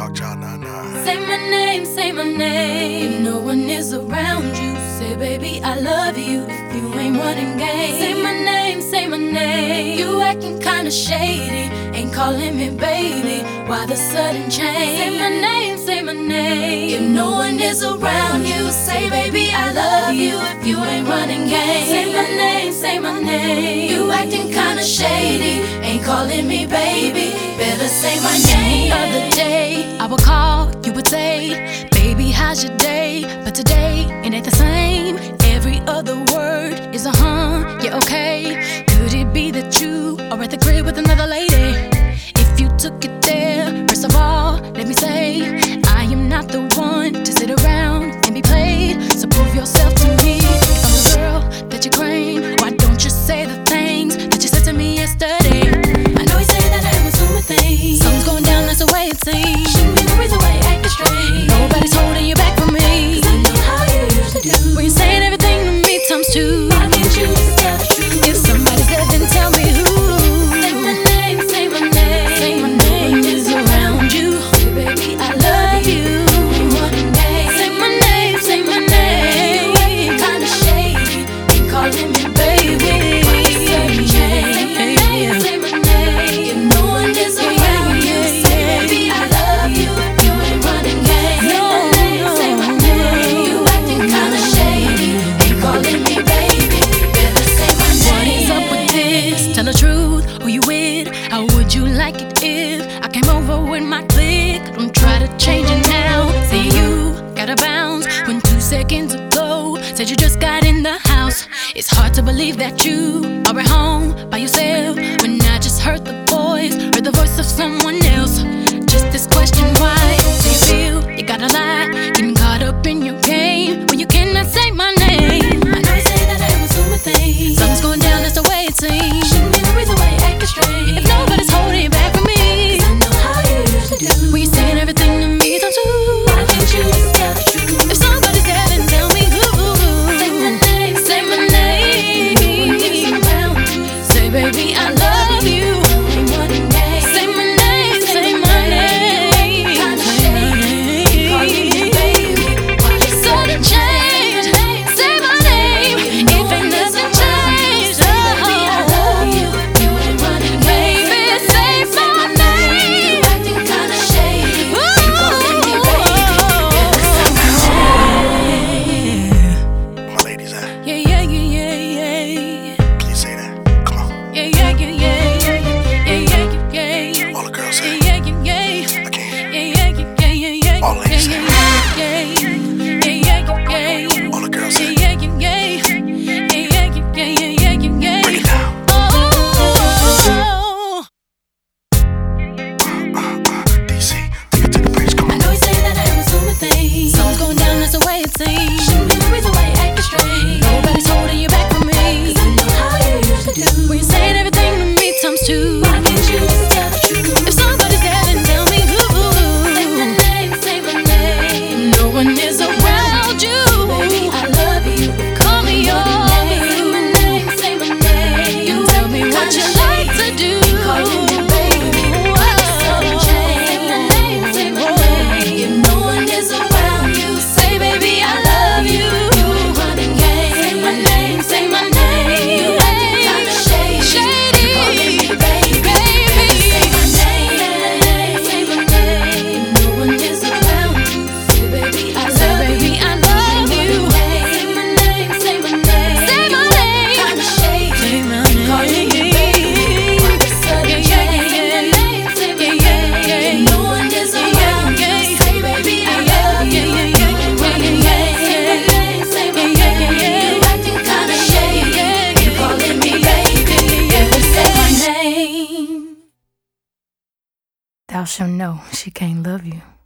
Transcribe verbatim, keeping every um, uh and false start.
Talk y'all nah nah. Say my name, say my name. If no one is around you, say baby I love you. If you ain't running game, say my name, say my name. You acting kinda shady, ain't calling me baby. Why the sudden change? Say my name, say my name. If no one is around you, say baby I love you. If you ain't running game, say my name, say my name. You acting kinda shady, ain't calling me baby. Better say my name. The other day I would call, you would say, baby how's your day? But today it ain't the same. Every other word is a huh, yeah okay. Could it be that you are at the crib with another lady? If you took it there, first of all, let me say, I am not the one to sit around and be played. So prove yourself to me. If I'm the girl that you claim, why don't you say the things that you said to me yesterday? I know you say that I'm assuming things. Something's going down, that's the way it seems. Shouldn't be the reason why you're acting strange. Nobody's holding you back from me, 'cause I know how you usually do. When you're saying everything to me times two, why can't you just tell the truth? If somebody's there, then tell me who. Say my name, say my name. Say my name is around you. Say baby I love you. Say my name, say my name. You acting kinda shady, ain't calling me baby. Why you sudden change? Say my name, say my name. If no one is around you, say baby I love you. If you ain't running game, say my name, say my name. You acting kinda shady, ain't calling me baby. Better say my name. What is up with this? Tell the truth, who you with? How would you like it if I came over with my clique? Don't try to change it now. Say you gotta bounce when two seconds ago said you just got in the house. It's hard to believe that you are at home by yourself when I just heard the voice, heard the voice of someone else. Just this question, why do you feel you gotta lie? Getting caught up in your game when you cannot say my name. I know you say that I'm assuming things. Something's going down, that's the way it seems. Shouldn't be the reason why you're acting strange. If nobody's holding you back from me, 'cause I know how you usually do. When you're saying everything to me times two, why can't you just tell the truth? If somebody's there, then tell me who. Say my name, say my name. Say baby I love you. Say my name, say my name. Sudden change. Say my name. If ain't nothing changed, oh, baby, say my name. My ladies at? Yeah, yeah, yeah, yeah, yeah. Can you say that? Come on. Yeah, yeah, yeah, yeah, yeah, yeah, yeah, yeah, yeah. All the girls say. Yeah, yeah, yeah. I can't. Yeah, yeah, yeah, yeah, yeah. All ladies say. Yeah, yeah, yeah, yeah. All the girls say. Yeah, yeah, yeah. Yeah, yeah, yeah, yeah, yeah, yeah. Break it down. Oh, Uh, uh, D C, take it to the bridge. Come I on. know you say that I'm assuming things. Something's going down, that's the way it seems. Shouldn't be the reason why you're acting strange. Nobody's holding you back from me, 'cause I know how you usually do. When you're saying everything to me times two, why can't you just tell the truth? If somebody's there, then tell me who. Say my name, say my name. No one is around you. Baby, I love you. Call me yours. Say my name, say my name. You tell me what you like to do. Calling me baby. Why the sudden change? Say my name, say my name. If no one is around you, say baby I love you. You ain't running game. Say my name, say my name. You acting kinda shady. Calling me baby. Say my name, say my name. If no one is around you, say baby I love you. I love you. Say my name, say my name. Say my name. Kinda shady. Calling me baby. Why the sudden change? Say my name, say my name. If no one is around you, say baby I love you. You ain't running game. Say my name, say my name. You acting kinda shady. You calling me baby. Better say my name. Thou shalt know she can't love you.